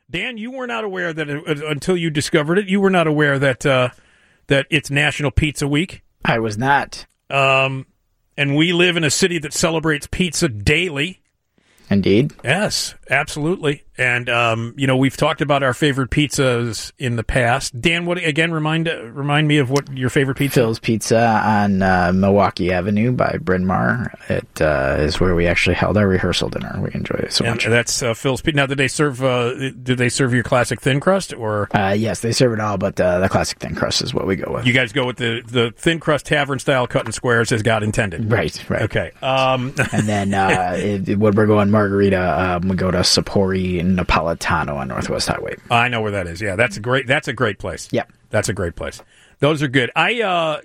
Dan, you were not aware that until you discovered it. You were not aware that that it's National Pizza Week. I was not. And we live in a city that celebrates pizza daily. Indeed. Yes, absolutely. And we've talked about our favorite pizzas in the past. Dan, what again? Remind me of what your favorite pizza. Phil's Pizza on Milwaukee Avenue by Bryn Mawr. It is where we actually held our rehearsal dinner. We enjoyed it so much. That's Phil's Pizza. Now, did they serve your classic thin crust or? Yes, they serve it all, but the classic thin crust is what we go with. You guys go with the thin crust tavern style, cut in squares as God intended. Right. Okay. And then when we're going margarita, we go to Sapori and Napolitano on Northwest Highway. I know where that is. Yeah, that's a great place. Yeah, that's a great place. Those are good. my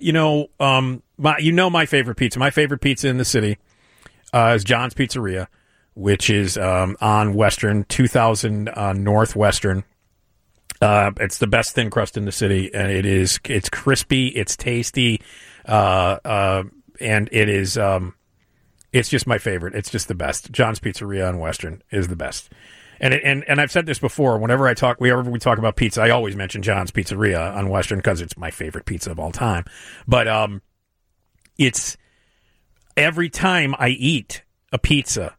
favorite pizza. My favorite pizza in the city is John's Pizzeria, which is on Western, 2000 Northwestern. It's the best thin crust in the city, and it's crispy, it's tasty, and it is. It's just my favorite. It's just the best. John's Pizzeria on Western is the best. And I've said this before. Whenever we talk about pizza, I always mention John's Pizzeria on Western because it's my favorite pizza of all time. But it's every time I eat a pizza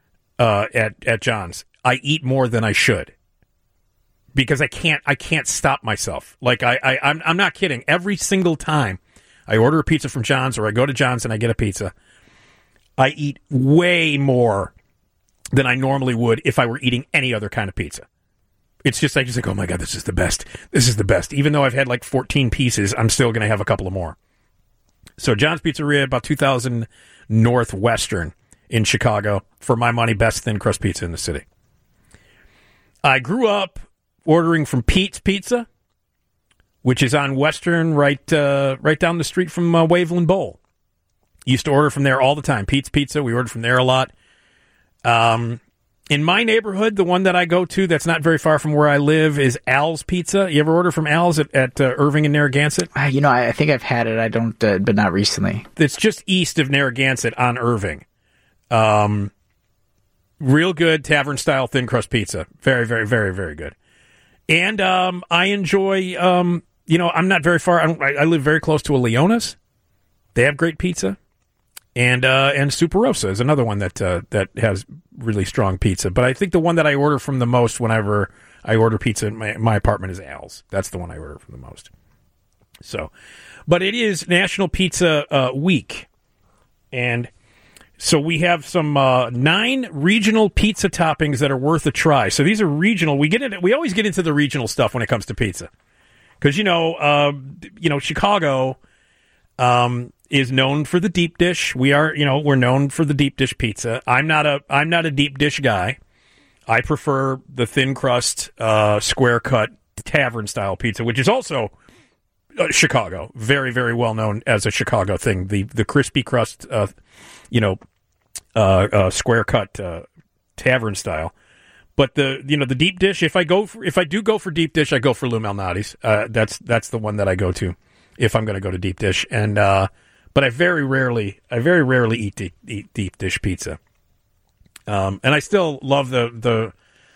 at John's, I eat more than I should because I can't stop myself. Like I'm not kidding. Every single time I order a pizza from John's or I go to John's and I get a pizza, I eat way more than I normally would if I were eating any other kind of pizza. It's just, I just like, oh my God, this is the best. This is the best. Even though I've had like 14 pieces, I'm still going to have a couple of more. So John's Pizzeria, about 2000 Northwestern in Chicago. For my money, best thin crust pizza in the city. I grew up ordering from Pete's Pizza, which is on Western, right down the street from Waveland Bowl. Used to order from there all the time. Pete's Pizza, we ordered from there a lot. In my neighborhood, the one that I go to that's not very far from where I live is Al's Pizza. You ever order from Al's at Irving and Narragansett? I think I've had it. I don't, but not recently. It's just east of Narragansett on Irving. Real good tavern-style thin crust pizza. Very, very, very, very good. And I enjoy, I'm not very far. I live very close to a Leona's. They have great pizza. And Superosa is another one that has really strong pizza. But I think the one that I order from the most whenever I order pizza in my apartment is Al's. That's the one I order from the most. So, but it is National Pizza Week. And so we have some 9 regional pizza toppings that are worth a try. So these are regional. We always get into the regional stuff when it comes to pizza. Because, Chicago is known for the deep dish. We're known for the deep dish pizza. I'm not a deep dish guy. I prefer the thin crust, square cut tavern style pizza, which is also Chicago. Very, very well known as a Chicago thing. The crispy crust, square cut tavern style. But the deep dish. If I do go for deep dish, I go for Lou Malnati's. That's the one that I go to if I'm going to go to deep dish. And but I very rarely eat deep dish pizza. And I still love the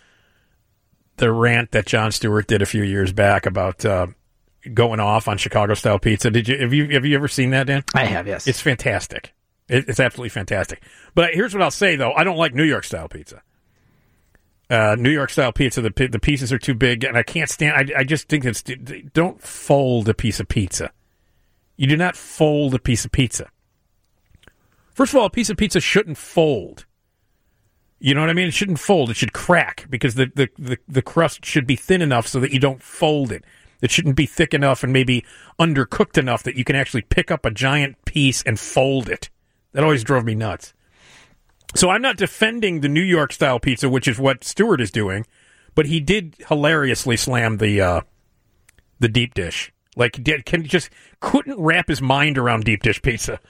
rant that Jon Stewart did a few years back about going off on Chicago style pizza. Have you ever seen that, Dan? I have, yes. It's fantastic. It's absolutely fantastic. But here's what I'll say though: I don't like New York style pizza. New York style pizza, the pieces are too big, and I can't stand. I just think don't fold a piece of pizza. You do not fold a piece of pizza. First of all, a piece of pizza shouldn't fold. You know what I mean? It shouldn't fold. It should crack because the crust should be thin enough so that you don't fold it. It shouldn't be thick enough and maybe undercooked enough that you can actually pick up a giant piece and fold it. That always drove me nuts. So I'm not defending the New York style pizza, which is what Stewart is doing, but he did hilariously slam the deep dish. Like, couldn't wrap his mind around deep dish pizza.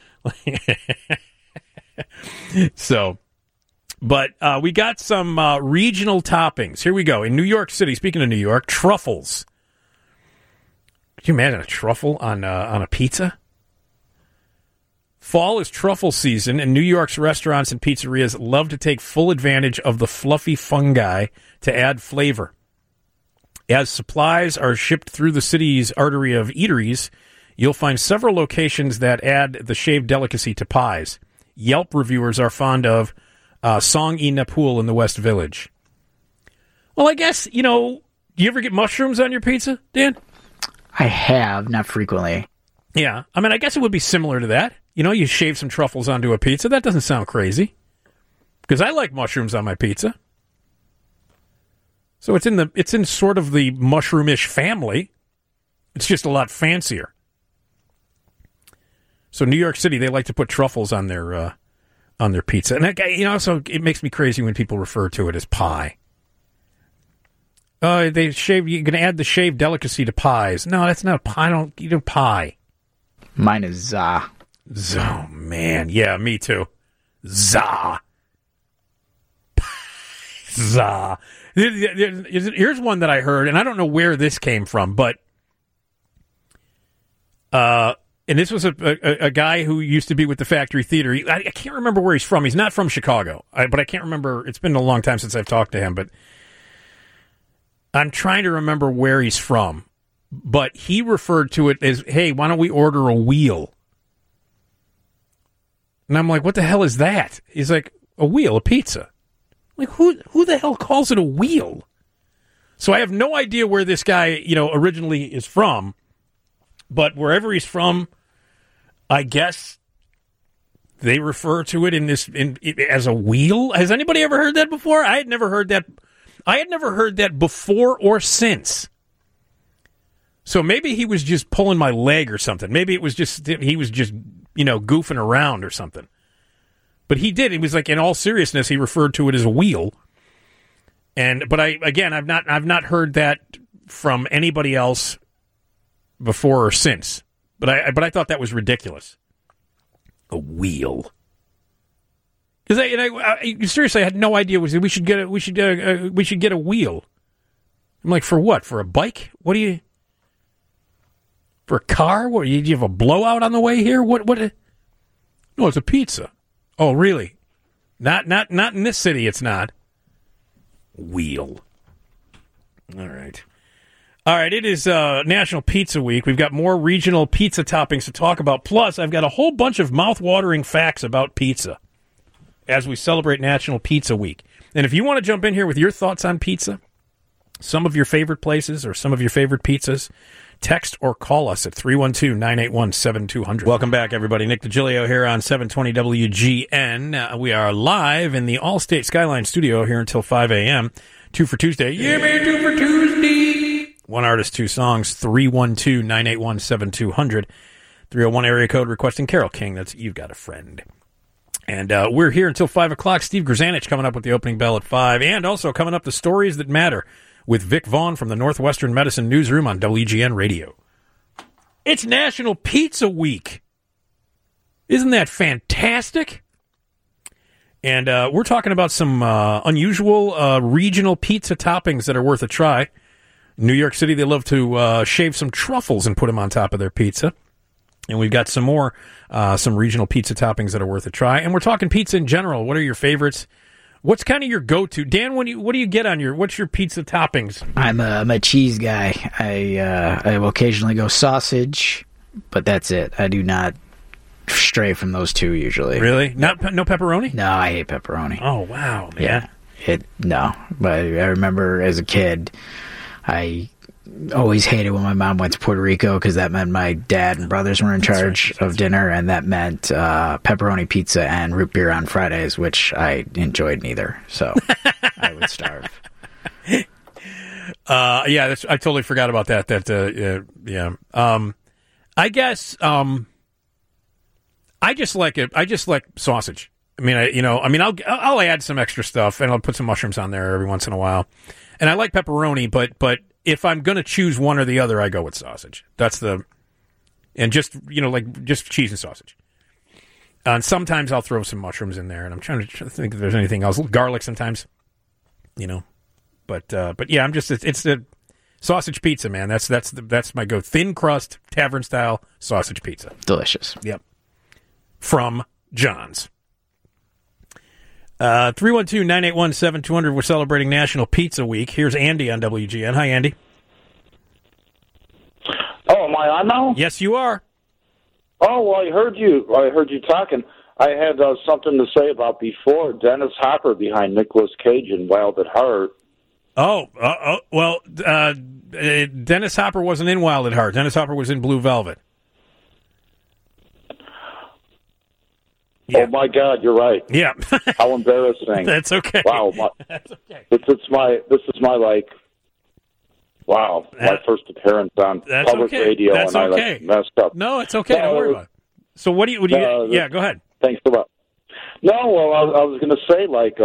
So, but we got some regional toppings. Here we go. In New York City, speaking of New York, truffles. Could you imagine a truffle on a pizza? Fall is truffle season, and New York's restaurants and pizzerias love to take full advantage of the fluffy fungi to add flavor. As supplies are shipped through the city's artery of eateries, you'll find several locations that add the shaved delicacy to pies. Yelp reviewers are fond of Song E Napul in the West Village. Well, I guess, do you ever get mushrooms on your pizza, Dan? I have, not frequently. Yeah. I mean, I guess it would be similar to that. You shave some truffles onto a pizza. That doesn't sound crazy. Because I like mushrooms on my pizza. So it's in sort of the mushroomish family. It's just a lot fancier. So New York City, they like to put truffles on their pizza, and that so it makes me crazy when people refer to it as pie. They shave. You can add the shaved delicacy to pies. No, that's not pie. I don't eat a pie. Mine is za. Oh man, yeah, me too. Za. Za. Here's one that I heard, and I don't know where this came from, but and this was a guy who used to be with the Factory Theater. I can't remember where he's from. He's not from Chicago, but I can't remember. It's been a long time since I've talked to him, but I'm trying to remember where he's from. But he referred to it as, hey, why don't we order a wheel? And I'm like, what the hell is that? He's like, a wheel, a pizza. I'm like, who the hell calls it a wheel? So I have no idea where this guy, originally is from. But wherever he's from, I guess they refer to it as a wheel. Has anybody ever heard that before? I had never heard that. I had never heard that before or since. So maybe he was just pulling my leg or something. Maybe he was just goofing around or something. But he did. He was like, in all seriousness, he referred to it as a wheel. But I've not heard that from anybody else before or since. But I thought that was ridiculous. A wheel. Because seriously, I had no idea. We should get a wheel. I'm like, for what? For a bike? What do you? For a car? What? Do you have a blowout on the way here? What? No, it's a pizza. Oh, really? Not in this city. It's not. Wheel. All right. It is National Pizza Week. We've got more regional pizza toppings to talk about. Plus, I've got a whole bunch of mouth-watering facts about pizza as we celebrate National Pizza Week. And if you want to jump in here with your thoughts on pizza, some of your favorite places or some of your favorite pizzas, text or call us at 312-981-7200. Welcome back, everybody. Nick DiGilio here on 720 WGN. We are live in the Allstate Skyline studio here until 5 a.m. 2 for Tuesday. Yeah, man, 2 for Tuesday. One artist, two songs, 312-981-7200. 301 area code requesting Carole King. That's You've Got a Friend. And we're here until 5 o'clock. Steve Grzanich coming up with the opening bell at 5. And also coming up, the stories that matter with Vic Vaughn from the Northwestern Medicine Newsroom on WGN Radio. It's National Pizza Week. Isn't that fantastic? And we're talking about some unusual regional pizza toppings that are worth a try. New York City, they love to shave some truffles and put them on top of their pizza. And we've got some more, some regional pizza toppings that are worth a try. And we're talking pizza in general. What are your favorites? What's kind of your go-to? Dan, what do you get on what's your pizza toppings? I'm a cheese guy. I will occasionally go sausage, but that's it. I do not stray from those two usually. Really? No pepperoni? No, I hate pepperoni. Oh, wow, man. Yeah. No. But I remember as a kid, I always hated when my mom went to Puerto Rico because that meant my dad and brothers were in charge of dinner, and that meant pepperoni pizza and root beer on Fridays, which I enjoyed neither. So I would starve. I totally forgot about that. I guess I just like it. I just like sausage. I'll add some extra stuff and I'll put some mushrooms on there every once in a while. And I like pepperoni, but if I'm going to choose one or the other, I go with sausage. Just cheese and sausage. And sometimes I'll throw some mushrooms in there, and I'm trying to think if there's anything else. Garlic sometimes, But yeah, it's the sausage pizza, man. That's my go. Thin crust, tavern style sausage pizza. Delicious. Yep. From John's. 312-981-7200. We're celebrating National Pizza Week. Here's Andy on WGN. Hi, Andy. Oh, am I on now? Yes, you are. Oh, well, I heard you talking. I had something to say about before. Dennis Hopper behind Nicolas Cage in Wild at Heart. Dennis Hopper wasn't in Wild at Heart. Dennis Hopper was in Blue Velvet. Yeah. Oh my God, you're right. Yeah. How embarrassing. That's okay. Wow. That's okay. This is my my first appearance on public radio, That's and okay. I messed up. No, it's okay. Don't worry about it. So what do you? Yeah, go ahead. Thanks a lot. No, well, I was going to say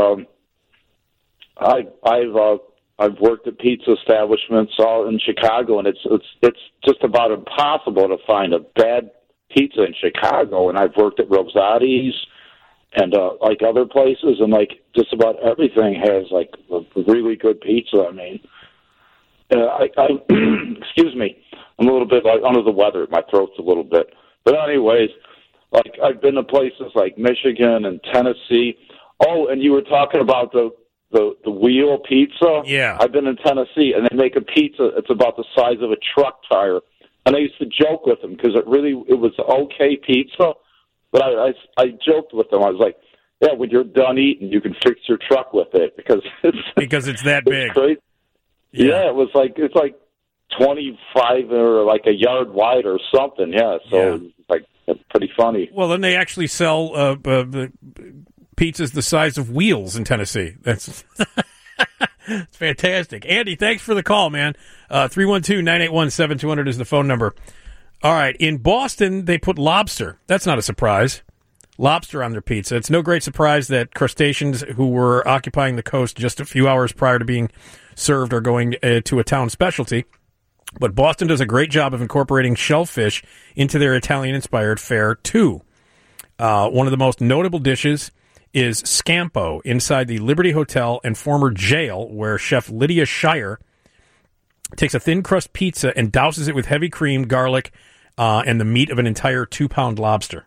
I've worked at pizza establishments all in Chicago, and it's just about impossible to find a bad pizza in Chicago. And I've worked at Rosati's and other places, and just about everything has a really good pizza. I mean, I excuse me, I'm a little bit under the weather. My throat's a little bit, but anyways, I've been to places like Michigan and Tennessee. Oh, and you were talking about the wheel pizza. Yeah. I've been in Tennessee, and they make a pizza. It's about the size of a truck tire. And I used to joke with them because it was okay pizza. But I joked with them. I was like, yeah, when you're done eating, you can fix your truck with it because it's that big. It's crazy. Yeah, it was it's 25 or a yard wide or something. Yeah, so it's pretty funny. Well, then they actually sell pizzas the size of wheels in Tennessee. That's it's fantastic. Andy, thanks for the call, man. 312-981-7200 is the phone number. All right, in Boston, they put lobster. That's not a surprise. Lobster on their pizza. It's no great surprise that crustaceans who were occupying the coast just a few hours prior to being served are going to a town specialty. But Boston does a great job of incorporating shellfish into their Italian-inspired fare, too. One of the most notable dishes is scampo inside the Liberty Hotel and former jail, where chef Lydia Shire takes a thin crust pizza and douses it with heavy cream, garlic, and the meat of an entire 2-pound lobster.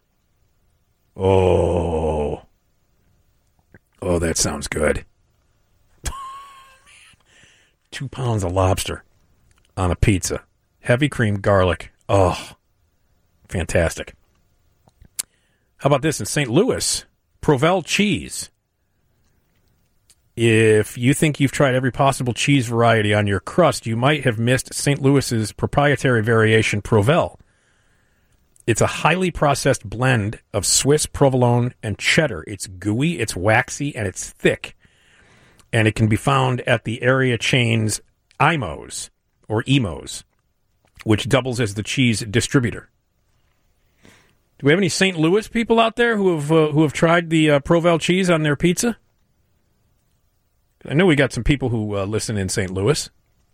Oh, that sounds good. 2 pounds of lobster on a pizza. Heavy cream, garlic. Oh, fantastic. How about this in St. Louis? Provel cheese. If you think you've tried every possible cheese variety on your crust, you might have missed St. Louis's proprietary variation, Provel. It's a highly processed blend of Swiss, provolone, and cheddar. It's gooey, it's waxy, and it's thick. And it can be found at the area chains Imo's, which doubles as the cheese distributor. Do we have any St. Louis people out there who have tried the Provel cheese on their pizza? I know we got some people who listen in St. Louis.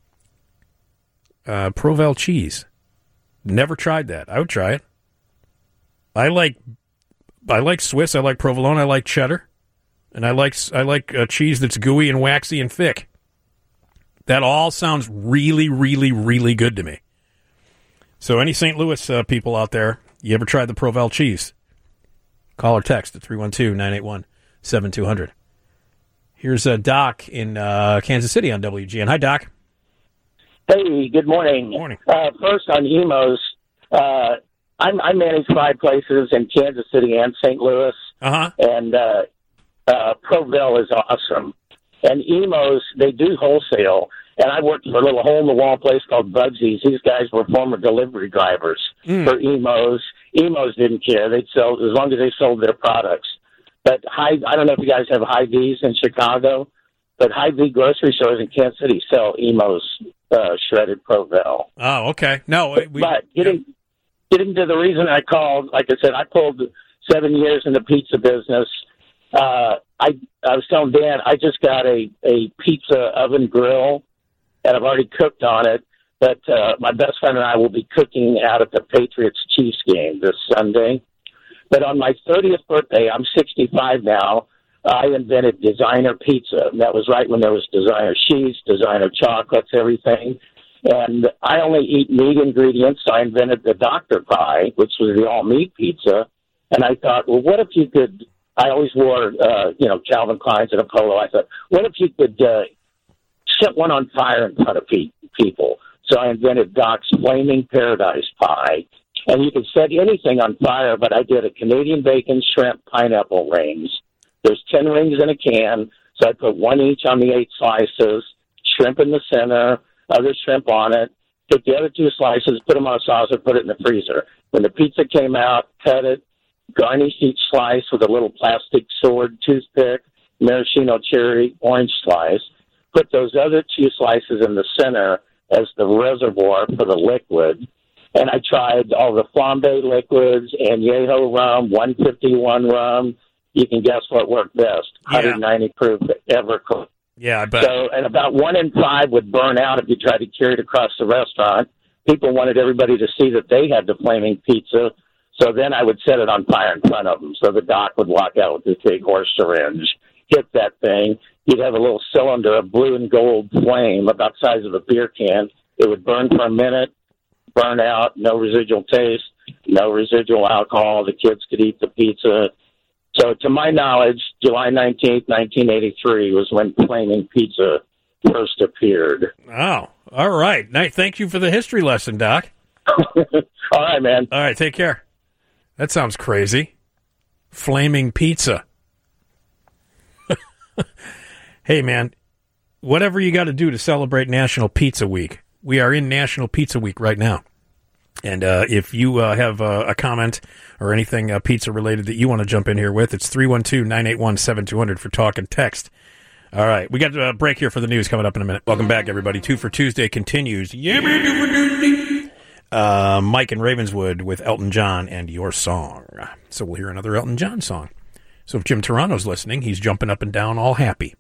Provel cheese. Never tried that. I would try it. I like Swiss. I like provolone. I like cheddar, and I like cheese that's gooey and waxy and thick. That all sounds really, really, really good to me. So, any St. Louis people out there, you ever tried the Provel cheese? Call or text at 312-981-7200. Here's Doc in Kansas City on WGN. Hi, Doc. Hey, good morning. Good morning. First on Imo's, I manage 5 places in Kansas City and St. Louis, and Provel is awesome. And Imo's, they do wholesale, and I worked for a little hole-in-the-wall place called Bugsy's. These guys were former delivery drivers for Imo's. Imo's didn't care. They'd sell as long as they sold their products. But I don't know if you guys have Hy-Vee's in Chicago, but Hy-Vee grocery stores in Kansas City sell Imo's shredded Provel. Oh, okay. No, but getting to the reason I called, like I said, I pulled 7 years in the pizza business. I was telling Dan, I just got a pizza oven grill, and I've already cooked on it. But my best friend and I will be cooking out at the Patriots-Chiefs game this Sunday. But on my 30th birthday, I'm 65 now, I invented designer pizza. And that was right when there was designer sheets, designer chocolates, everything. And I only eat meat ingredients, so I invented the Dr. Pie, which was the all-meat pizza. And I thought, well, what if you could – I always wore, Calvin Klein's and a polo. I thought, what if you could set one on fire in front of people? So So I invented Doc's Flaming Paradise Pie. And you could set anything on fire, but I did a Canadian bacon, shrimp, pineapple rings. There's 10 rings in a can, so I put one each on the 8 slices, shrimp in the center, other shrimp on it, took the other 2 slices, put them on a saucer, put it in the freezer. When the pizza came out, cut it, garnished each slice with a little plastic sword, toothpick, maraschino cherry, orange slice, put those other 2 slices in the center as the reservoir for the liquid. And I tried all the flambe liquids, añejo rum, 151 rum. You can guess what worked best. 190 proof ever cooked. Yeah, I bet. So, and about 1 in 5 would burn out if you tried to carry it across the restaurant. People wanted everybody to see that they had the flaming pizza. So then I would set it on fire in front of them. So the doc would walk out with his big horse syringe, hit that thing. You'd have a little cylinder of blue and gold flame about the size of a beer can. It would burn for a minute, burn out, no residual taste, no residual alcohol. The kids could eat the pizza. So to my knowledge, July 19th, 1983 was when flaming pizza first appeared. Oh, all right. Thank you for the history lesson, Doc. All right, man. All right, take care. That sounds crazy. Flaming pizza. Hey, man, whatever you got to do to celebrate National Pizza Week. We are in National Pizza Week right now. And if you have a comment or anything pizza-related that you want to jump in here with, it's 312-981-7200 for talk and text. All right, we got a break here for the news coming up in a minute. Welcome back, everybody. 2 for Tuesday continues. Mike and Ravenswood with Elton John and Your Song. So we'll hear another Elton John song. So if Jim Toronto's listening, he's jumping up and down all happy.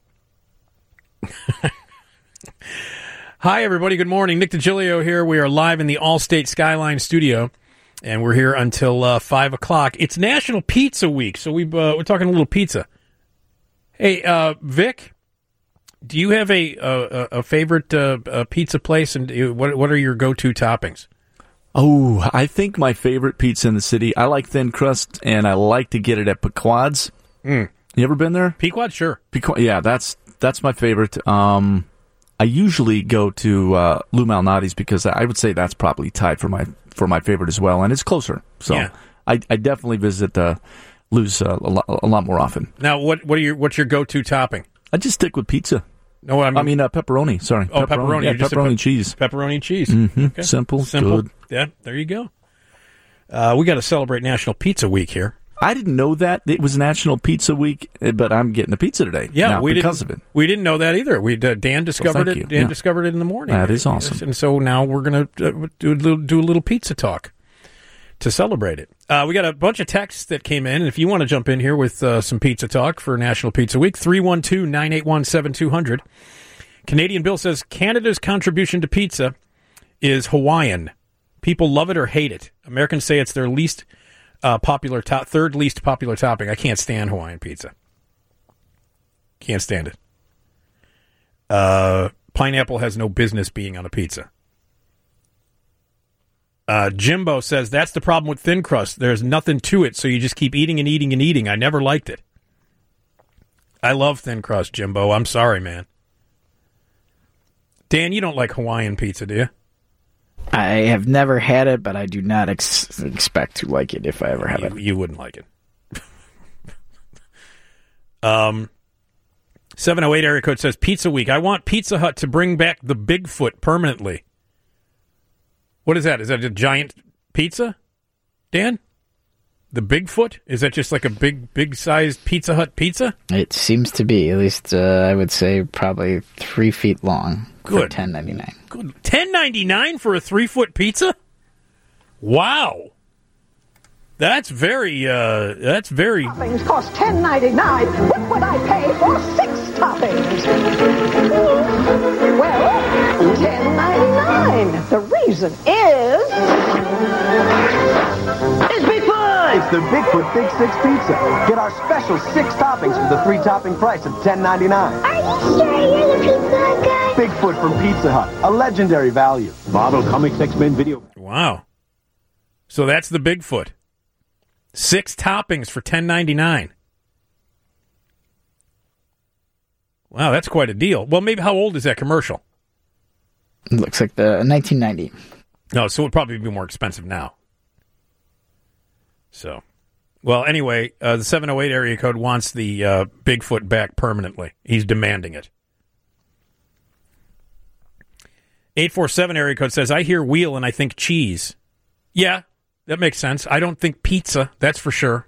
Hi, everybody. Good morning. Nick DiGilio here. We are live in the Allstate Skyline studio, and we're here until 5 o'clock. It's National Pizza Week, so we're talking a little pizza. Hey, Vic, do you have a favorite pizza place, and what are your go-to toppings? Oh, I think my favorite pizza in the city, I like thin crust, and I like to get it at Pequod's. You ever been there? Pequod, sure. Yeah, that's my favorite. I usually go to Lou Malnati's because I would say that's probably tied for my favorite as well, and it's closer. So yeah. I definitely visit Lou's a lot more often. Now, what's your go-to topping? I just stick with pizza. No, I mean pepperoni. Sorry. Oh, pepperoni. Yeah, pepperoni cheese. Pepperoni cheese. Mm-hmm. Okay. Simple. Good. Yeah, there you go. We got to celebrate National Pizza Week here. I didn't know that it was National Pizza Week, but I'm getting a pizza today. Yeah, because of it. We didn't know that either. Dan discovered it. Dan discovered it in the morning. That is awesome. And so now we're going to do a little pizza talk to celebrate it. We got a bunch of texts that came in, and if you want to jump in here with some pizza talk for National Pizza Week, 312-981-7200. Canadian Bill says Canada's contribution to pizza is Hawaiian. People love it or hate it. Americans say it's their least popular third least popular topping. I can't stand Hawaiian pizza. Can't stand it. Pineapple has no business being on a pizza. Jimbo says that's the problem with thin crust. There's nothing to it, so you just keep eating and eating and eating. I never liked it. I love thin crust, Jimbo. I'm sorry, man. Dan, you don't like Hawaiian pizza, do you? I have never had it, but I do not expect to like it if I ever have it. You wouldn't like it. 708 area code says Pizza Week. I want Pizza Hut to bring back the Bigfoot permanently. What is that? Is that a giant pizza, Dan? The Bigfoot? Is that just like a big-sized Pizza Hut pizza? It seems to be. At least I would say probably 3 feet long. Good. For $10.99. Good. $10.99 for a 3-foot pizza? Wow. That's very. Toppings cost $10.99. What would I pay for 6 toppings? Well, $10.99. The reason is Bigfoot. It's the Bigfoot Big 6 Pizza. Get our special 6 toppings for the 3-topping price of $10.99. Are you sure you're the Pizza Hut guy? Bigfoot from Pizza Hut, a legendary value. Marvel Comics X-Men video. Wow. So that's the Bigfoot. 6 toppings for $10.99. Wow, that's quite a deal. Well, maybe how old is that commercial? It looks like the 1990. No, so it would probably be more expensive now. So, well, anyway, the 708 area code wants the Bigfoot back permanently. He's demanding it. 847 area code says, I hear wheel and I think cheese. Yeah, that makes sense. I don't think pizza, that's for sure.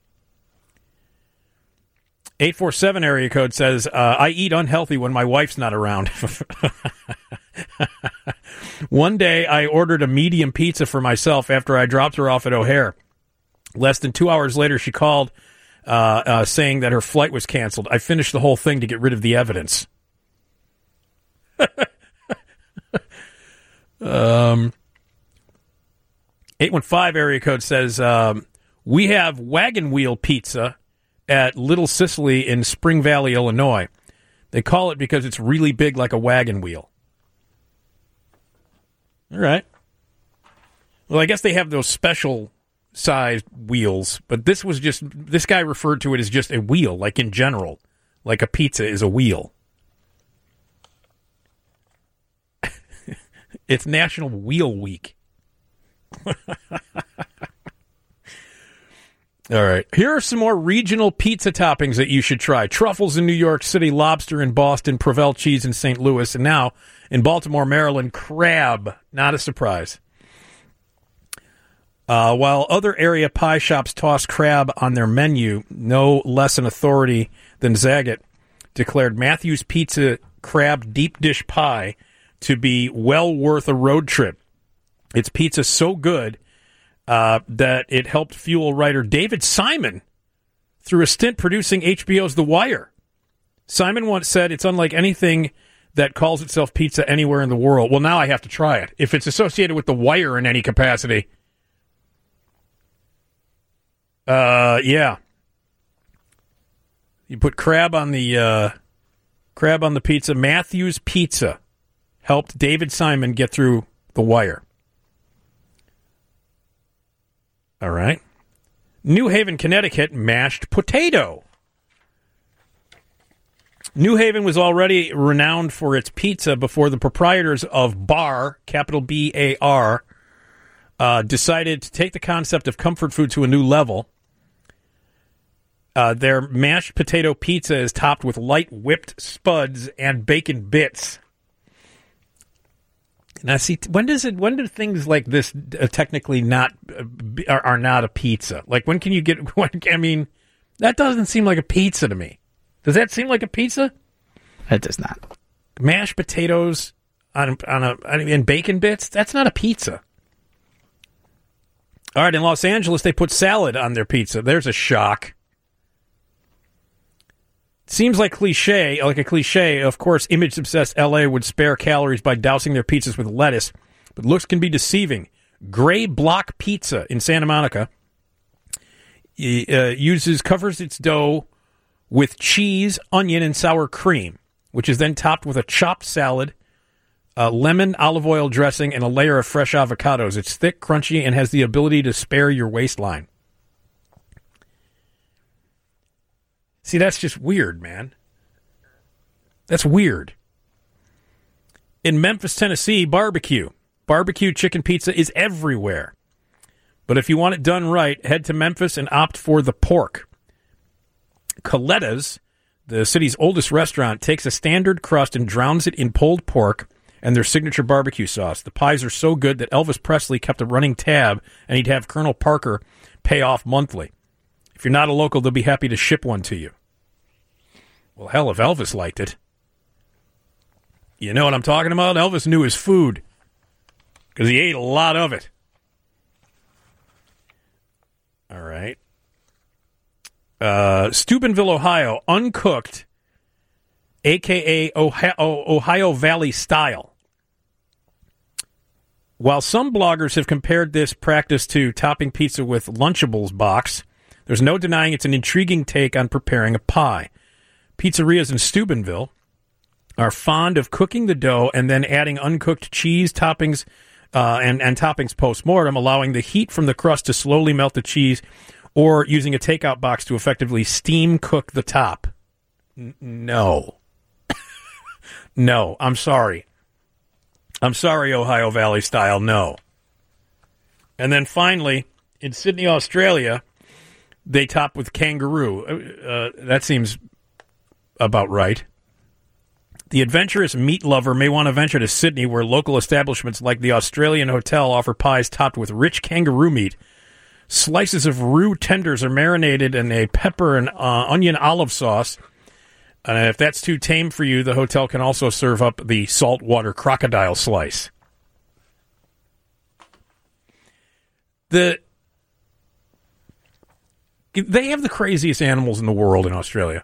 847 area code says, I eat unhealthy when my wife's not around. One day, I ordered a medium pizza for myself after I dropped her off at O'Hare. Less than 2 hours later, she called saying that her flight was canceled. I finished the whole thing to get rid of the evidence. 815 area code says, we have wagon wheel pizza at Little Sicily in Spring Valley, Illinois. They call it because it's really big like a wagon wheel. All right. Well, I guess they have those special sized wheels, but this guy referred to it as just a wheel, like in general, like a pizza is a wheel. It's National Wheel Week. All right. Here are some more regional pizza toppings that you should try. Truffles in New York City, lobster in Boston, Provel cheese in St. Louis, and now in Baltimore, Maryland, crab. Not a surprise. While other area pie shops toss crab on their menu, no less an authority than Zagat declared Matthew's Pizza crab deep dish pie to be well worth a road trip. Its pizza so good that it helped fuel writer David Simon through a stint producing HBO's The Wire. Simon once said, it's unlike anything that calls itself pizza anywhere in the world. Well, now I have to try it. If it's associated with The Wire in any capacity. Yeah. You put crab on the pizza. Matthew's Pizza helped David Simon get through The Wire. All right. New Haven, Connecticut, mashed potato. New Haven was already renowned for its pizza before the proprietors of Bar, capital B-A-R, decided to take the concept of comfort food to a new level. Their mashed potato pizza is topped with light whipped spuds and bacon bits. Now, see, when do things like this technically are not a pizza? Like, when can you get? I mean, that doesn't seem like a pizza to me. Does that seem like a pizza? It does not. Mashed potatoes and bacon bits. That's not a pizza. All right, in Los Angeles, they put salad on their pizza. There's a shock. Seems like a cliche. Of course, image-obsessed L.A. would spare calories by dousing their pizzas with lettuce, but looks can be deceiving. Gray Block Pizza in Santa Monica covers its dough with cheese, onion, and sour cream, which is then topped with a chopped salad, lemon, olive oil dressing, and a layer of fresh avocados. It's thick, crunchy, and has the ability to spare your waistline. See, that's just weird, man. That's weird. In Memphis, Tennessee, barbecue. Barbecue chicken pizza is everywhere. But if you want it done right, head to Memphis and opt for the pork. Coletta's, the city's oldest restaurant, takes a standard crust and drowns it in pulled pork and their signature barbecue sauce. The pies are so good that Elvis Presley kept a running tab, and he'd have Colonel Parker pay off monthly. If you're not a local, they'll be happy to ship one to you. Well, hell, if Elvis liked it. You know what I'm talking about? Elvis knew his food because he ate a lot of it. All right. Steubenville, Ohio, uncooked, a.k.a. Ohio Valley style. While some bloggers have compared this practice to topping pizza with Lunchables box, there's no denying it's an intriguing take on preparing a pie. Pizzerias in Steubenville are fond of cooking the dough and then adding uncooked cheese toppings and toppings post-mortem, allowing the heat from the crust to slowly melt the cheese, or using a takeout box to effectively steam cook the top. No. No, I'm sorry. I'm sorry, Ohio Valley style, no. And then finally, in Sydney, Australia, they top with kangaroo. That seems about right. The adventurous meat lover may want to venture to Sydney, where local establishments like the Australian Hotel offer pies topped with rich kangaroo meat. Slices of roux tenders are marinated in a pepper and onion olive sauce. If that's too tame for you, the hotel can also serve up the saltwater crocodile slice. They have the craziest animals in the world in Australia.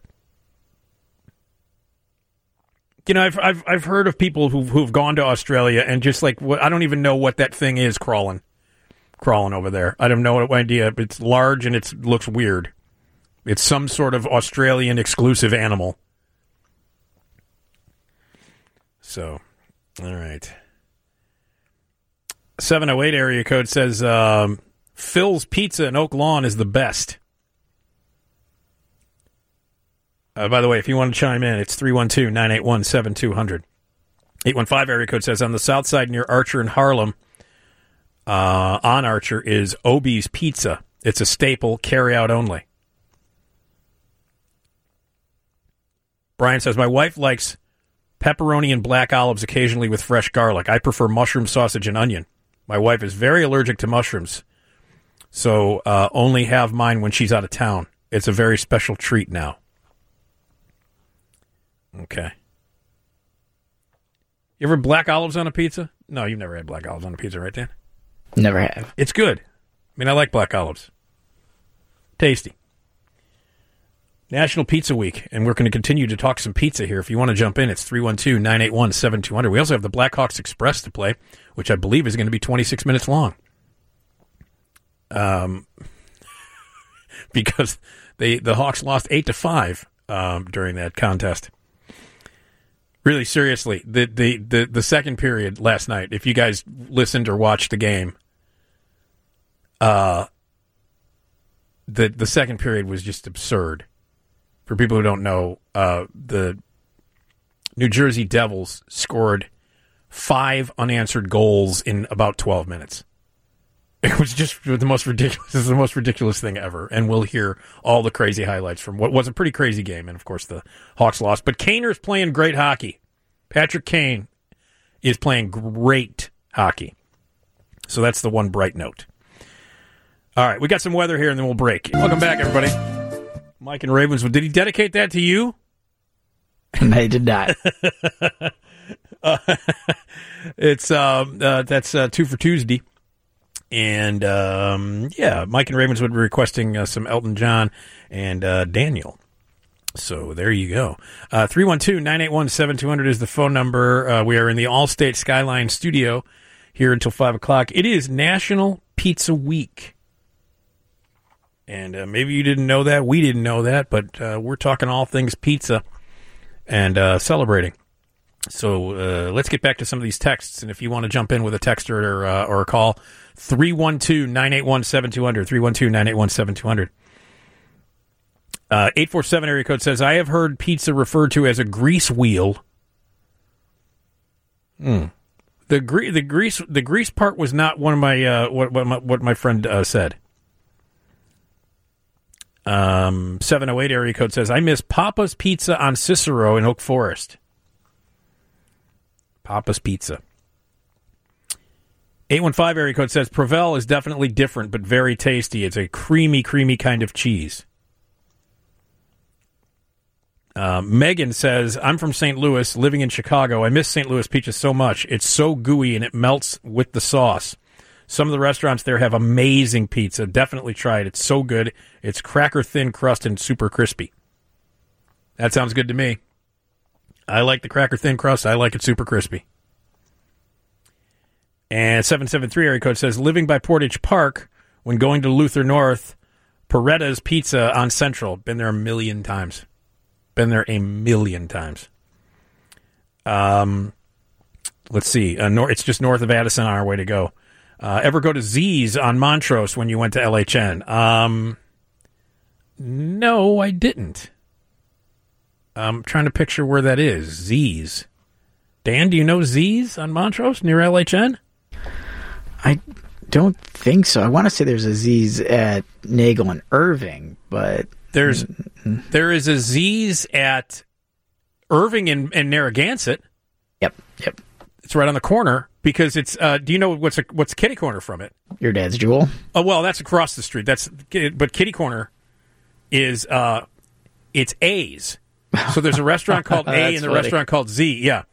You know, I've heard of people who've gone to Australia and just like, I don't even know what that thing is crawling over there. I have no idea. It's large and it looks weird. It's some sort of Australian exclusive animal. So, all right. 708 area code says Phil's Pizza in Oak Lawn is the best. By the way, if you want to chime in, it's 312-981-7200. 815 area code says on the south side near Archer and Harlem, on Archer is Obie's Pizza. It's a staple, carry out only. Brian says, my wife likes pepperoni and black olives occasionally with fresh garlic. I prefer mushroom sausage and onion. My wife is very allergic to mushrooms, so only have mine when she's out of town. It's a very special treat now. Okay. You ever black olives on a pizza? No, you've never had black olives on a pizza, right, Dan? Never have. It's good. I mean, I like black olives. Tasty. National Pizza Week, and we're going to continue to talk some pizza here. If you want to jump in, it's 312-981-7200. We also have the Blackhawks Express to play, which I believe is going to be 26 minutes long. Because the Hawks lost 8-5 during that contest. Really, seriously, the second period last night, if you guys listened or watched the game, the second period was just absurd. For people who don't know, the New Jersey Devils scored 5 unanswered goals in about 12 minutes. It was just the most ridiculous. This is the most ridiculous thing ever, and we'll hear all the crazy highlights from what was a pretty crazy game. And of course, the Hawks lost. But Kaner's playing great hockey. Patrick Kane is playing great hockey. So that's the one bright note. All right, we got some weather here, and then we'll break. Welcome back, everybody. Mike and Ravenswood. Did he dedicate that to you? They did not. It's that's 2 for Tuesday. And, Mike and Ravenswood were requesting some Elton John and Daniel. So there you go. 312-981-7200 is the phone number. We are in the Allstate Skyline studio here until 5 o'clock. It is National Pizza Week. And maybe you didn't know that. We didn't know that. But we're talking all things pizza and celebrating. So let's get back to some of these texts. And if you want to jump in with a text or a call, 312-981-7200, 312-981-7200. 847 area code says, I have heard pizza referred to as a grease wheel. The grease part was not one of my what my friend said. 708 area code says, I miss Papa's Pizza on Cicero in Oak Forest. Papa's Pizza. 815 area code says, Provel is definitely different, but very tasty. It's a creamy kind of cheese. Megan says, I'm from St. Louis, living in Chicago. I miss St. Louis pizza so much. It's so gooey and it melts with the sauce. Some of the restaurants there have amazing pizza. Definitely try it. It's so good. It's cracker thin crust and super crispy. That sounds good to me. I like the cracker thin crust. I like it super crispy. And 773 area code says, living by Portage Park, when going to Luther North, Paretta's Pizza on Central. Been there a million times. Let's see. It's just north of Addison on our way to go. Ever go to Z's on Montrose when you went to LHN? No, I didn't. I'm trying to picture where that is. Z's. Dan, do you know Z's on Montrose near LHN? I don't think so. I want to say there's a Z's at Nagel and Irving, but there is a Z's at Irving and Narragansett. Yep. It's right on the corner because it's. Do you know what's kitty corner from it? Your dad's Jewel. Oh well, that's across the street. But kitty corner is it's A's. So there's a restaurant called A and a restaurant called Z. Yeah.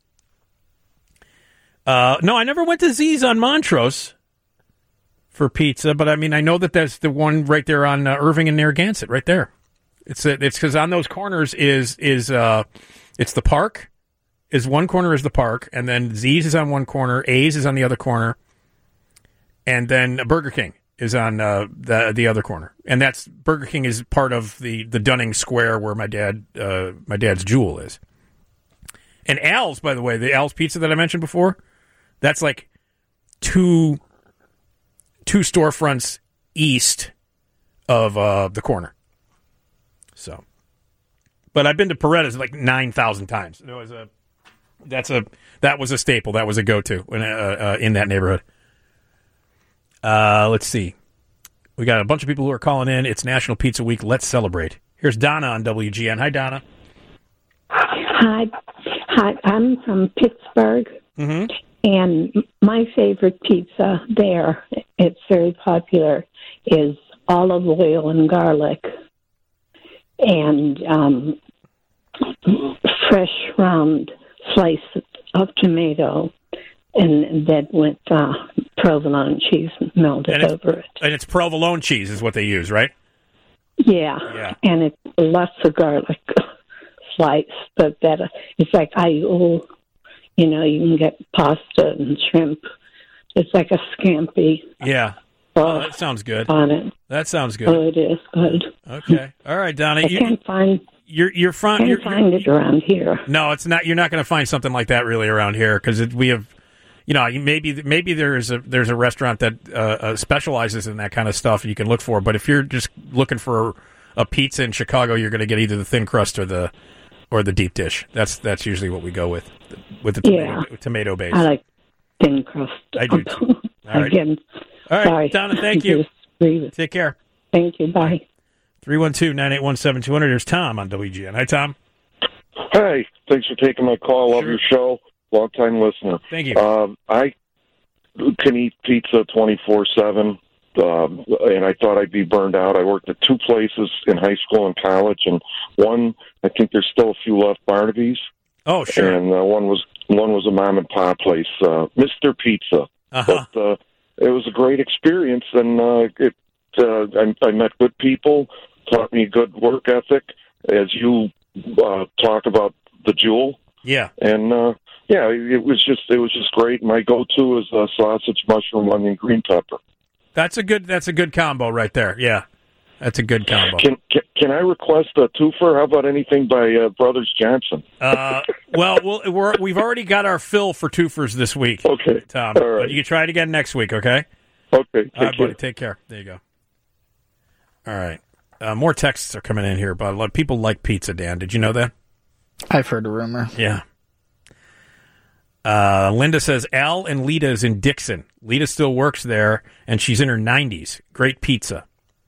No, I never went to Z's on Montrose for pizza, but I mean, I know that there's the one right there on Irving and Narragansett, right there. It's because on those corners is it's the park. Is one corner is the park, and then Z's is on one corner, A's is on the other corner, and then Burger King is on the other corner, and that's Burger King is part of the Dunning Square where my dad's Jewel is. And Al's, by the way, the Al's Pizza that I mentioned before, that's like two storefronts east of the corner. So, but I've been to Paredes like 9,000 times. That was a staple. That was a go-to in that neighborhood. Let's see. We got a bunch of people who are calling in. It's National Pizza Week. Let's celebrate. Here's Donna on WGN. Hi, Donna. Hi. I'm from Pittsburgh, and my favorite pizza there, it's very popular, is olive oil and garlic and fresh round slice of tomato, and that with provolone cheese melted over it. And it's provolone cheese is what they use, right? Yeah. And it's lots of garlic slice, but better. It's like you can get pasta and shrimp. It's like a scampi. Yeah. That sounds good. On it. That sounds good. Oh, it is good. Okay. All right, Donna. I can't find it around here. No, it's not. You're not going to find something like that really around here because we have, maybe there's a restaurant that specializes in that kind of stuff you can look for. But if you're just looking for a pizza in Chicago, you're going to get either the thin crust or the deep dish. That's usually what we go with the tomato base. I like thin crust. I do too. All right. Again, all right, sorry. Donna. Thank you. Take care. Thank you. Bye. 312-981-7200. There's Tom on WGN. Hi, Tom. Hey, thanks for taking my call. Love your show. Long-time listener. Thank you. I can eat pizza 24/7, and I thought I'd be burned out. I worked at two places in high school and college, and one, I think there's still a few left, Barnaby's. Oh, sure. And one was a mom-and-pop place, Mr. Pizza. Uh-huh. But it was a great experience, and I met good people, taught me good work ethic, as you talk about the Jewel. Yeah. And it was just great. My go-to is sausage, mushroom, onion, green pepper. That's a good combo right there. Yeah, that's a good combo. Can I request a twofer? How about anything by Brothers Johnson? We've already got our fill for twofers this week. Okay, Tom. All right. But you can try it again next week. Okay. Okay. All right, buddy. Take care. There you go. All right. More texts are coming in here, but a lot of people like pizza. Dan, did you know that? I've heard a rumor. Yeah. Linda says Al and Lita is in Dixon. Lita still works there, and she's in her 90s. Great pizza.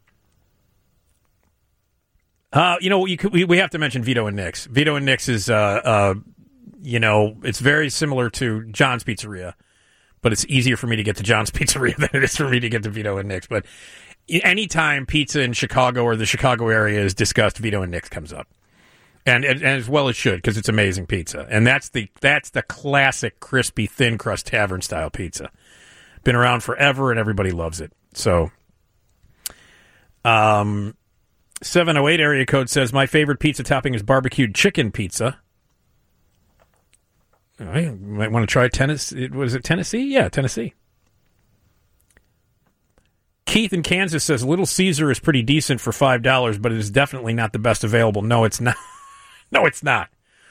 We have to mention Vito and Nick's. Vito and Nick's is, it's very similar to John's Pizzeria, but it's easier for me to get to John's Pizzeria than it is for me to get to Vito and Nick's. But anytime pizza in Chicago or the Chicago area is discussed, Vito and Nick's comes up. And as well it should, because it's amazing pizza. And that's the classic crispy thin crust tavern style pizza. Been around forever and everybody loves it. So 708 area code says my favorite pizza topping is barbecued chicken pizza. I might want to try Tennessee. Was it Tennessee? Yeah, Tennessee. Keith in Kansas says Little Caesar is pretty decent for $5, but it is definitely not the best available. No, it's not. No, it's not.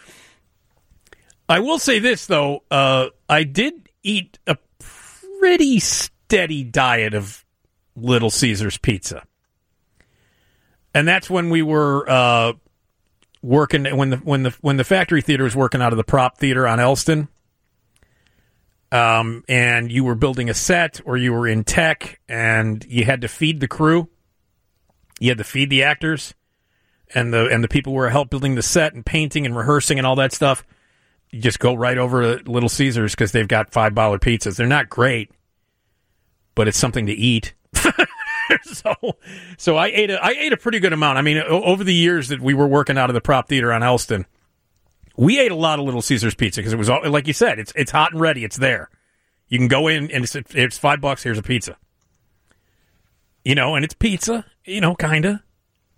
I will say this, though. I did eat a pretty steady diet of Little Caesar's pizza. And that's when we were working, when the factory theater was working out of the prop theater on Elston. and you were building a set or you were in tech and you had to feed the crew. You had to feed the actors and the people who were help building the set and painting and rehearsing and all that stuff. You just go right over to Little Caesars because they've got $5 pizzas. They're not great, but it's something to eat. So I ate a pretty good amount. I mean, over the years that we were working out of the Prop Theater on Elston, we ate a lot of Little Caesars pizza because it was, like you said, it's hot and ready. It's there. You can go in and it's $5. Here's a pizza. And it's pizza. Kind of.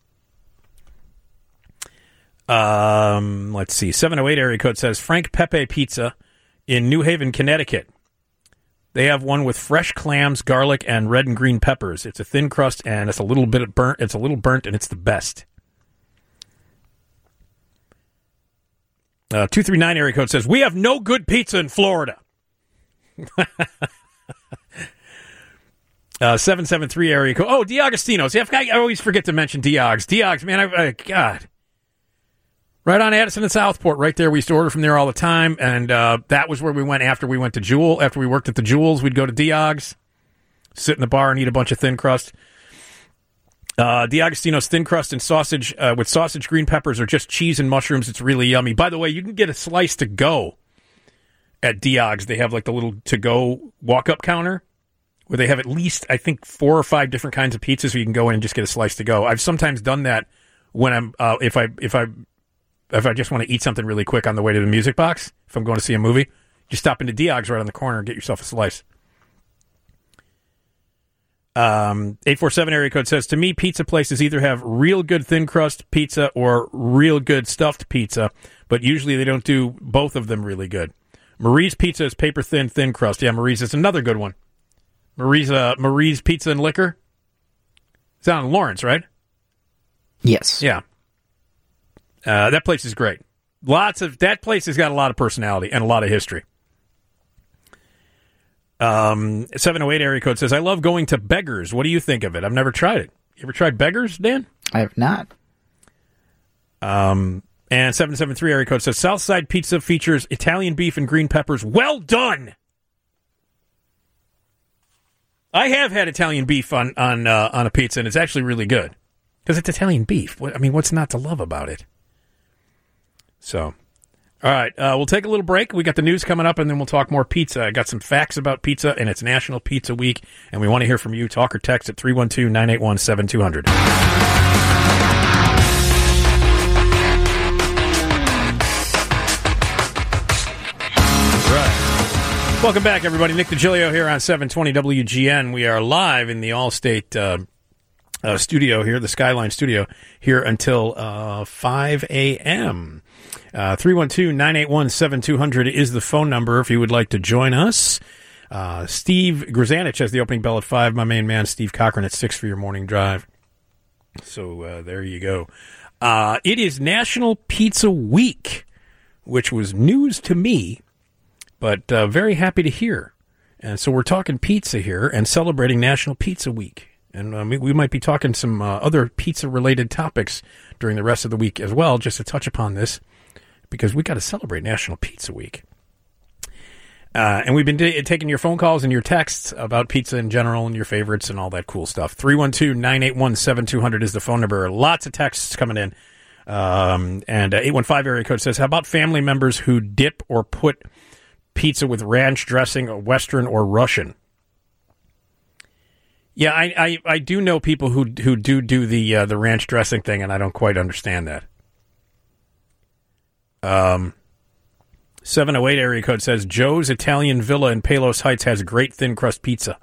Let's see. 708 area code says Frank Pepe Pizza in New Haven, Connecticut. They have one with fresh clams, garlic, and red and green peppers. It's a thin crust and it's a little bit burnt. It's a little burnt and it's the best. 239 area code says we have no good pizza in Florida. 773 area code. Oh, D'Agostino's. Yeah, I always forget to mention D'Ogs, man, God. Right on Addison and Southport, right there. We used to order from there all the time, and that was where we went after we went to Jewel. After we worked at the Jewels, we'd go to D'Ogs, sit in the bar and eat a bunch of thin crust. D'Agostino's thin crust and sausage with sausage, green peppers, or just cheese and mushrooms. It's really yummy. By the way, you can get a slice to go at D'Ogs. They have like the little to-go walk-up counter where they have at least, I think, 4 or 5 different kinds of pizzas where you can go in and just get a slice to go. I've sometimes done that when I'm if I just want to eat something really quick on the way to the Music Box, if I'm going to see a movie, just stop into D'Ogs right on the corner and get yourself a slice. 847 area code says, to me, pizza places either have real good thin crust pizza or real good stuffed pizza, but usually they don't do both of them really good. Marie's Pizza is paper thin crust. Yeah, Marie's is another good one. Marie's Pizza and Liquor. It's down in Lawrence, right? Yes. Yeah. That place is great. That place has got a lot of personality and a lot of history. 708 area code says, I love going to Beggars. What do you think of it? I've never tried it. You ever tried Beggars, Dan? I have not. And 773 area code says, Southside Pizza features Italian beef and green peppers. Well done! I have had Italian beef on a pizza, and it's actually really good. Because it's Italian beef. What's not to love about it? So, all right, we'll take a little break. We got the news coming up, and then we'll talk more pizza. I got some facts about pizza, and it's National Pizza Week, and we want to hear from you. Talk or text at 312-981-7200. Right. Welcome back, everybody. Nick DiGilio here on 720 WGN. We are live in the Allstate studio here, the Skyline studio, here until 5 a.m. 312-981-7200 is the phone number if you would like to join us. Steve Grzanich has the opening bell at 5. My main man, Steve Cochran, at 6 for your morning drive. So there you go. It is National Pizza Week, which was news to me, but very happy to hear. And so we're talking pizza here and celebrating National Pizza Week. And we might be talking some other pizza-related topics during the rest of the week as well, just to touch upon this, because we got to celebrate National Pizza Week. And we've been taking your phone calls and your texts about pizza in general and your favorites and all that cool stuff. 312-981-7200 is the phone number. Lots of texts coming in. And 815 area code says, how about family members who dip or put pizza with ranch dressing, or Western or Russian? Yeah, I do know people who do the ranch dressing thing, and I don't quite understand that. 708 area code says, Joe's Italian Villa in Palos Heights has great thin crust pizza.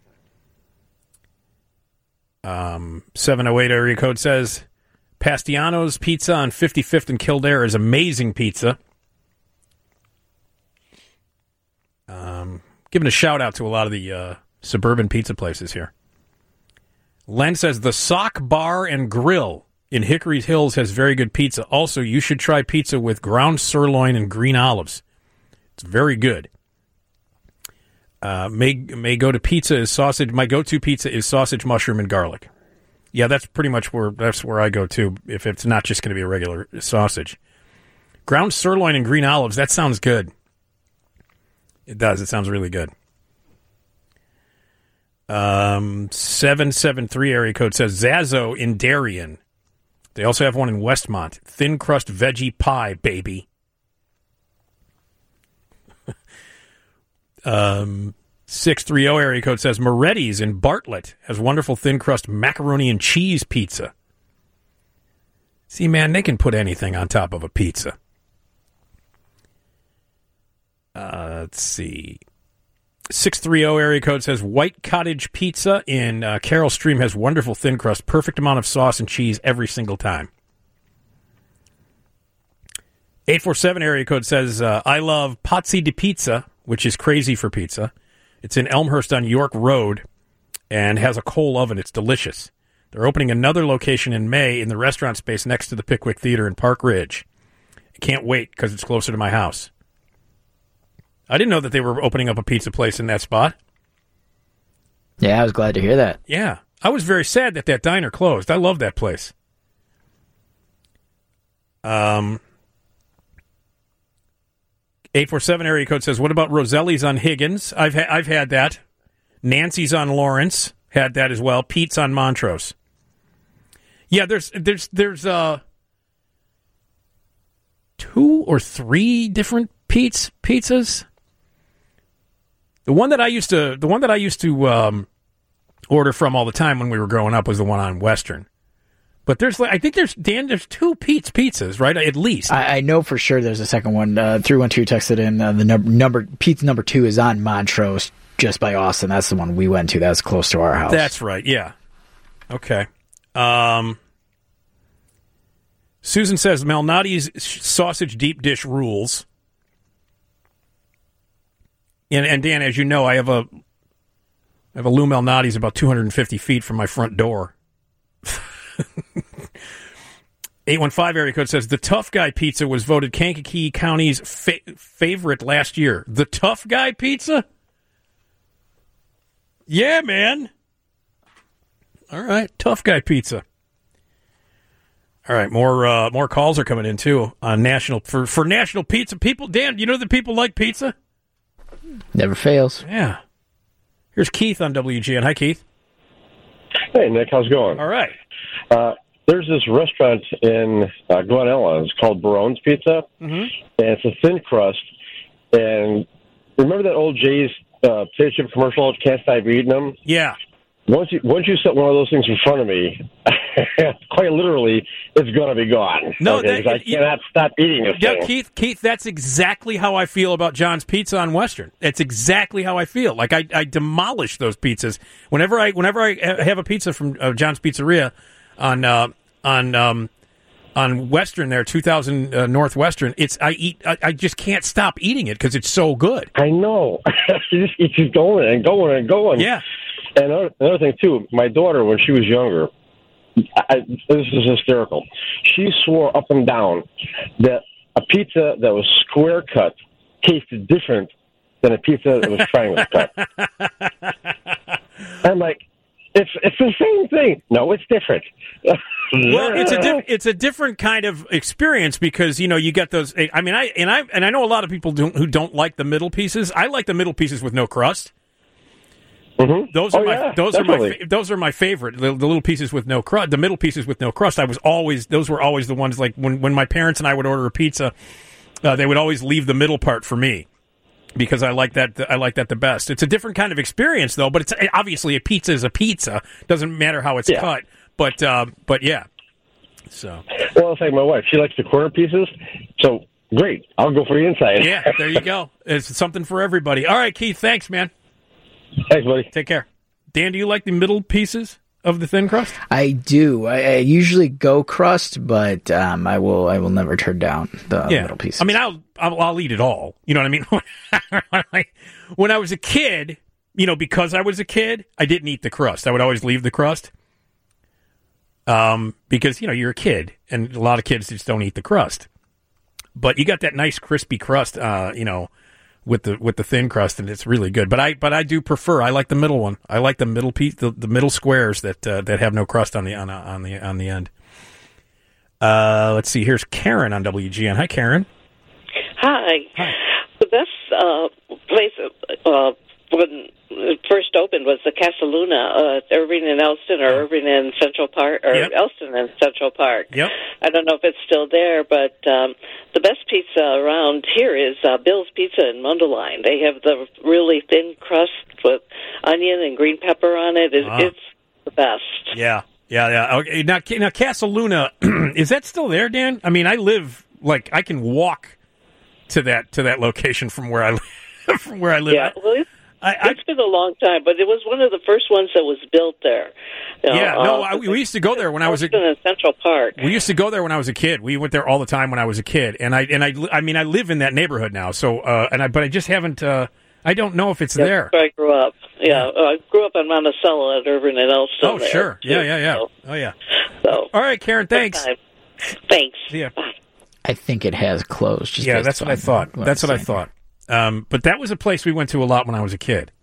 708 area code says, Pastiano's Pizza on 55th and Kildare is amazing pizza. Giving a shout out to a lot of the suburban pizza places here. Len says, the Sock Bar and Grill in Hickory Hills has very good pizza. Also, you should try pizza with ground sirloin and green olives. It's very good. May go to pizza is sausage. My go-to pizza is sausage, mushroom, and garlic. Yeah, that's pretty much where I go to if it's not just going to be a regular sausage. Ground sirloin and green olives, that sounds good. It does. It sounds really good. 773 area code says Zazzo in Darien. They also have one in Westmont. Thin crust veggie pie, baby. 630 area code says Moretti's in Bartlett has wonderful thin crust macaroni and cheese pizza. See, man, they can put anything on top of a pizza. Let's see. 630 area code says White Cottage Pizza in Carroll Stream has wonderful thin crust, perfect amount of sauce and cheese every single time. 847 area code says I love Pazzi di Pizza, which is crazy for pizza. It's in Elmhurst on York Road and has a coal oven. It's delicious. They're opening another location in May in the restaurant space next to the Pickwick Theater in Park Ridge. I can't wait because it's closer to my house. I didn't know that they were opening up a pizza place in that spot. Yeah, I was glad to hear that. Yeah. I was very sad that that diner closed. I love that place. 847 area code says, what about Roselli's on Higgins? I've had that. Nancy's on Lawrence. Had that as well. Pete's on Montrose. Yeah, there's 2 or 3 different pizzas. The one that I used to order from all the time when we were growing up was the one on Western. But there's 2 Pete's pizzas, right? At least. I know for sure there's a second one. 312 texted in the Pete's number 2 is on Montrose, just by Austin. That's the one we went to. That's close to our house. That's right. Yeah. Okay. Susan says Malnati's sausage deep dish rules. And Dan, as you know, I have a Lou Malnati's about 250 feet from my front door. 815 area code says the Tough Guy Pizza was voted Kankakee County's favorite last year. The Tough Guy Pizza? Yeah, man. All right, Tough Guy Pizza. All right, more calls are coming in too on national for national pizza. People, Dan, you know that people like pizza? Never fails. Yeah. Here's Keith on WGN. Hi, Keith. Hey, Nick. How's it going? All right. There's this restaurant in Glenella. It's called Barone's Pizza, and it's a thin crust. And remember that old Jay's potato chip commercial? Can't stop eating them. Yeah. Once you set one of those things in front of me, quite literally, it's going to be gone. No, okay, I cannot stop eating this thing. Keith, that's exactly how I feel about John's Pizza on Western. That's exactly how I feel. Like I demolish those pizzas whenever I have a pizza from John's Pizzeria on Western there, 2000 Northwestern. I just can't stop eating it because it's so good. I know. It keeps going and going and going. Yeah. And another thing, too, my daughter, when she was younger, this is hysterical. She swore up and down that a pizza that was square cut tasted different than a pizza that was triangle cut. I'm like, it's the same thing. No, it's different. Well, it's a different kind of experience because you get those. I mean, I know a lot of people who don't like the middle pieces. I like the middle pieces with no crust. Mm-hmm. Those are my favorite. The little pieces with no crust, the middle pieces with no crust. Those were always the ones. Like when my parents and I would order a pizza, they would always leave the middle part for me because I like that the best. It's a different kind of experience though. But it's obviously a pizza is a pizza. Doesn't matter how it's cut. But yeah. So well, it's like my wife. She likes the corner pieces. So great. I'll go for the inside. Yeah, there you go. It's something for everybody. All right, Keith. Thanks, man. Thanks, buddy. Take care. Dan, do you like the middle pieces of the thin crust? I do. I usually go crust, but I will never turn down the middle pieces. I mean, I'll eat it all. You know what I mean? When I was a kid, because I was a kid, I didn't eat the crust. I would always leave the crust. Because you're a kid, and a lot of kids just don't eat the crust. But you got that nice crispy crust, with the thin crust, and it's really good. But I do prefer. I like the middle one. I like the middle piece, the middle squares that have no crust on the end. Let's see. Here's Karen on WGN. Hi, Karen. Hi. The best place when it first opened was the Casaluna, Irving and Elston, or Irving and Central Park, or Elston and Central Park. Yep. I don't know if it's still there, but the best pizza around here is Bill's Pizza in Mundelein. They have the really thin crust with onion and green pepper on it. It's the best. Yeah. Okay, now Casaluna, is that still there, Dan? I mean, I live, I can walk to that location from where I live. From where I live. Yeah, well, it's been a long time, but it was one of the first ones that was built there. We used to go there when I was in Central Park. We used to go there when I was a kid. We went there all the time when I was a kid, and I live in that neighborhood now. So, but I just haven't. I don't know if it's there. Where I grew up. Yeah, I grew up on Monticello at Irving and Elston. Oh, sure. Yeah. So, oh, yeah. So, all right, Karen. Thanks. Thanks. Yeah. Bye. I think it has closed. That's what I thought. That's what I thought. But that was a place we went to a lot when I was a kid.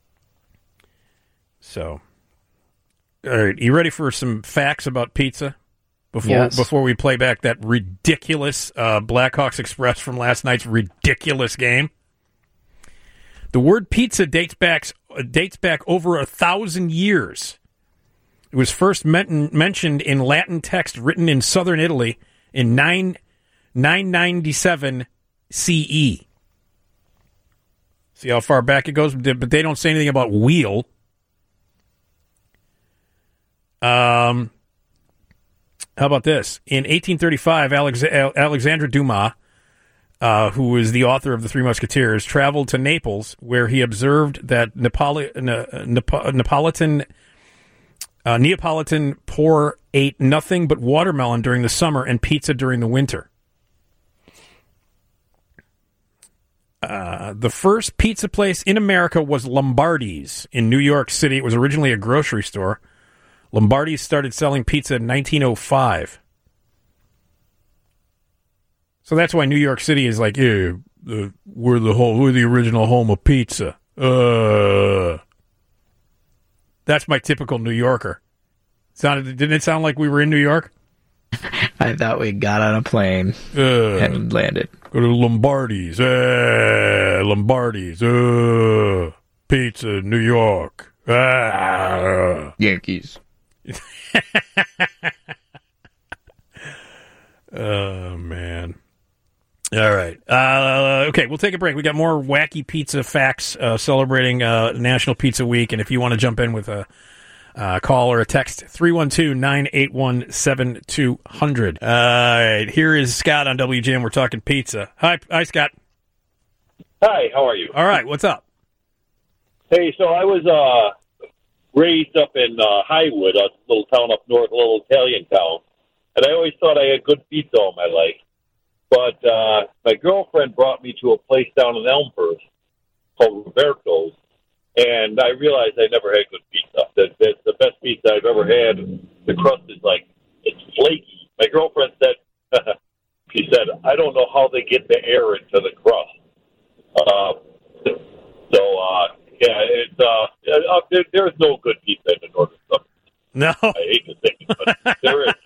So, all right, you ready for some facts about pizza before we play back that ridiculous Blackhawks Express from last night's ridiculous game? The word pizza dates back over 1,000 years. It was first mentioned in Latin text written in southern Italy in 997 CE. See how far back it goes? But they don't say anything about wheel. How about this? In 1835, Alexandre Dumas, who was the author of The Three Musketeers, traveled to Naples, where he observed that Neapolitan poor ate nothing but watermelon during the summer and pizza during the winter. The first pizza place in America was Lombardi's in New York City. It was originally a grocery store. Lombardi's started selling pizza in 1905. So that's why New York City is like, we're the original home of pizza. That's my typical New Yorker. Didn't it sound like we were in New York? I thought we got on a plane and landed. Go to Lombardi's. Lombardi's. Pizza, New York. Yankees. Oh, man. All right. Okay, we'll take a break. We got more wacky pizza facts celebrating National Pizza Week. And if you want to jump in with a call or a text, 312-981-7200. All right, here is Scott on WGN. We're talking pizza. Hi, Scott. Hi, how are you? All right, what's up? Hey, so I was raised up in Highwood, a little town up north, a little Italian town, and I always thought I had good pizza all my life. But my girlfriend brought me to a place down in Elmhurst called Roberto's, and I realized I never had good pizza. That's the best pizza I've ever had. The crust is it's flaky. My girlfriend said, she said, I don't know how they get the air into the crust. There's no good pizza in the northern suburbs. No. I hate to say it, but there is.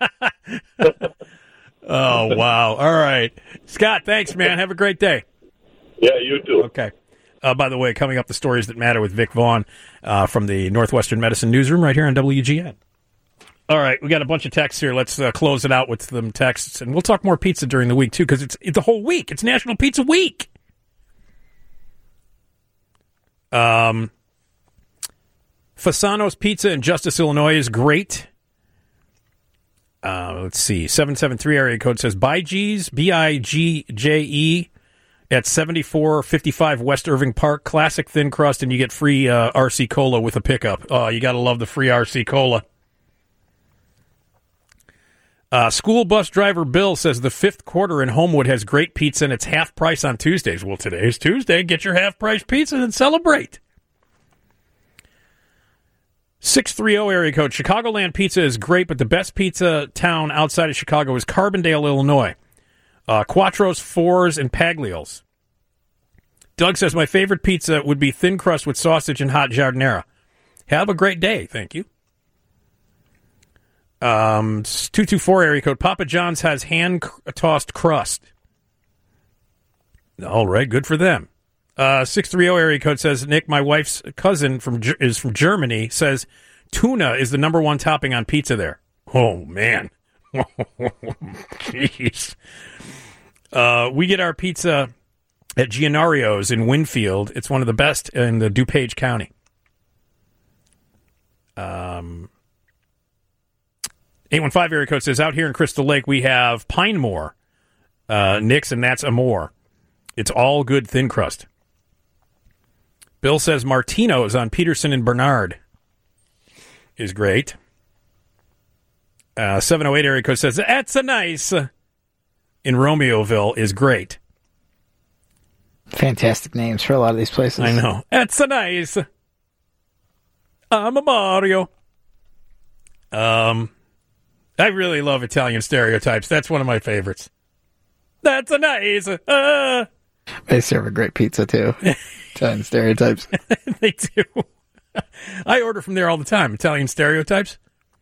Oh, wow. All right. Scott, thanks, man. Have a great day. Yeah, you too. Okay. By the way, coming up, the stories that matter with Vic Vaughn from the Northwestern Medicine Newsroom right here on WGN. All right, we got a bunch of texts here. Let's close it out with some texts, and we'll talk more pizza during the week, too, because it's the whole week. It's National Pizza Week. Fasano's Pizza in Justice, Illinois is great. Let's see. 773 area code says Bigje's, Bigje, at 7455 West Irving Park. Classic thin crust, and you get free RC Cola with a pickup. Oh, you got to love the free RC Cola. School bus driver Bill says the Fifth Quarter in Homewood has great pizza, and it's half price on Tuesdays. Well, today's Tuesday. Get your half price pizza and celebrate. 630 area code. Chicagoland Pizza is great, but the best pizza town outside of Chicago is Carbondale, Illinois. Quattros, Fours, and Paglios. Doug says, my favorite pizza would be thin crust with sausage and hot giardiniera. Have a great day. Thank you. 224 area code. Papa John's has hand-tossed crust. All right, good for them. 630 area code says, Nick, my wife's cousin is from Germany, says tuna is the number one topping on pizza there. Oh, man. Jeez. We get our pizza at Giannario's in Winfield. It's one of the best in the DuPage County. 815 area code says, out here in Crystal Lake, we have Pine Moor, Nick's, and that's Amore. It's all good thin crust. Bill says Martino's on Peterson and Bernard is great. 708 area code says, that's a nice in Romeoville is great. Fantastic names for a lot of these places. I know. That's a nice. I'm a Mario. I really love Italian stereotypes. That's one of my favorites. That's a nice. They serve a great pizza, too. Italian stereotypes. They do. I order from there all the time. Italian stereotypes.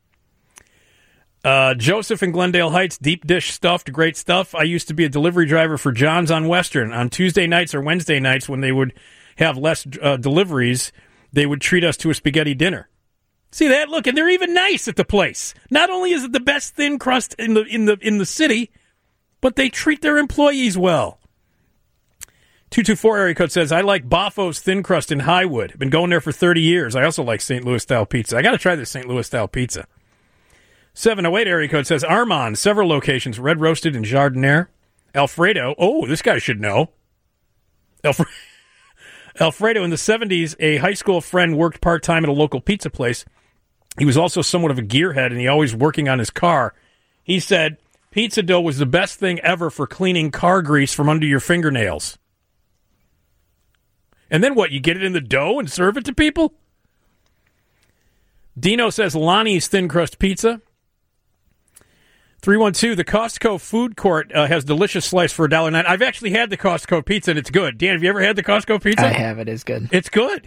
Joseph in Glendale Heights, deep dish stuffed, great stuff. I used to be a delivery driver for John's on Western. On Tuesday nights or Wednesday nights when they would have less deliveries, they would treat us to a spaghetti dinner. See that? Look, and they're even nice at the place. Not only is it the best thin crust in the city, but they treat their employees well. 224 area code says, I like Baffo's thin crust in Highwood. I've been going there for 30 years. I also like St. Louis style pizza. I got to try this St. Louis style pizza. 708 area code says, Armand, several locations, red roasted and jardiniere. Alfredo, oh, this guy should know. Alfredo, in the 70s, a high school friend worked part-time at a local pizza place. He was also somewhat of a gearhead, and he always working on his car. He said, pizza dough was the best thing ever for cleaning car grease from under your fingernails. And then what, you get it in the dough and serve it to people? Dino says, Lonnie's thin crust pizza. 312, the Costco food court has delicious slice for $1.09. I've actually had the Costco pizza, and it's good. Dan, have you ever had the Costco pizza? I have. It is good. It's good.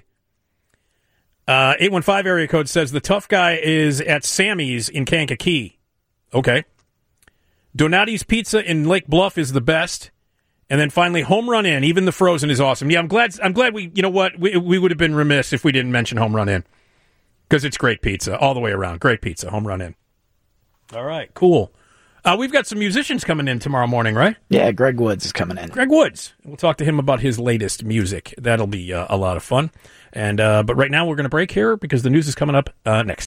815 area code says, the tough guy is at Sammy's in Kankakee. Okay. Donati's Pizza in Lake Bluff is the best. And then finally, Home Run Inn. Even the frozen is awesome. Yeah, I'm glad we, you know what, we would have been remiss if we didn't mention Home Run Inn. Because it's great pizza all the way around. Great pizza, Home Run Inn. All right, cool. We've got some musicians coming in tomorrow morning, right? Yeah, Greg Woods is coming in. Greg Woods. We'll talk to him about his latest music. That'll be a lot of fun. And but right now we're going to break here because the news is coming up next.